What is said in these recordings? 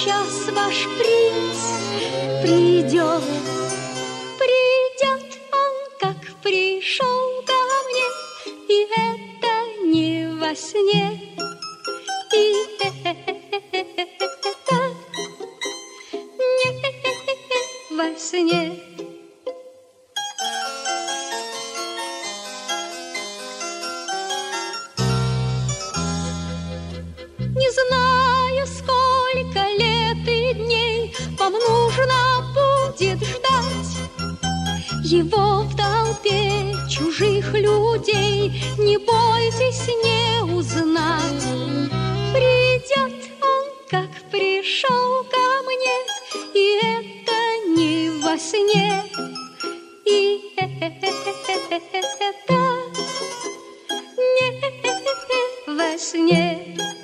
сейчас ваш принц придет. Придет он, как пришел ко мне, и это не во сне, и это не во сне. Не знаю, сколько лет и дней вам нужно будет ждать его в толпе чужих людей. Не бойтесь не узнать. Придет он, как пришел ко мне, и это не во сне, и это не во сне.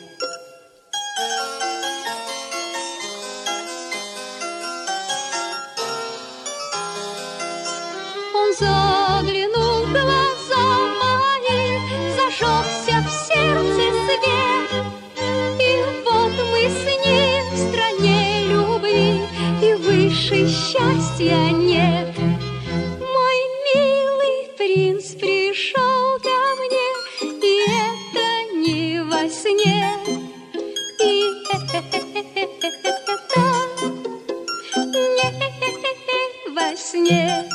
Он заглянул в глаза мои, зажегся в сердце свет. И вот мы с ним в стране любви, и выше счастья нет. Мой милый принц пришел ко мне, и это не во сне, и это не во сне.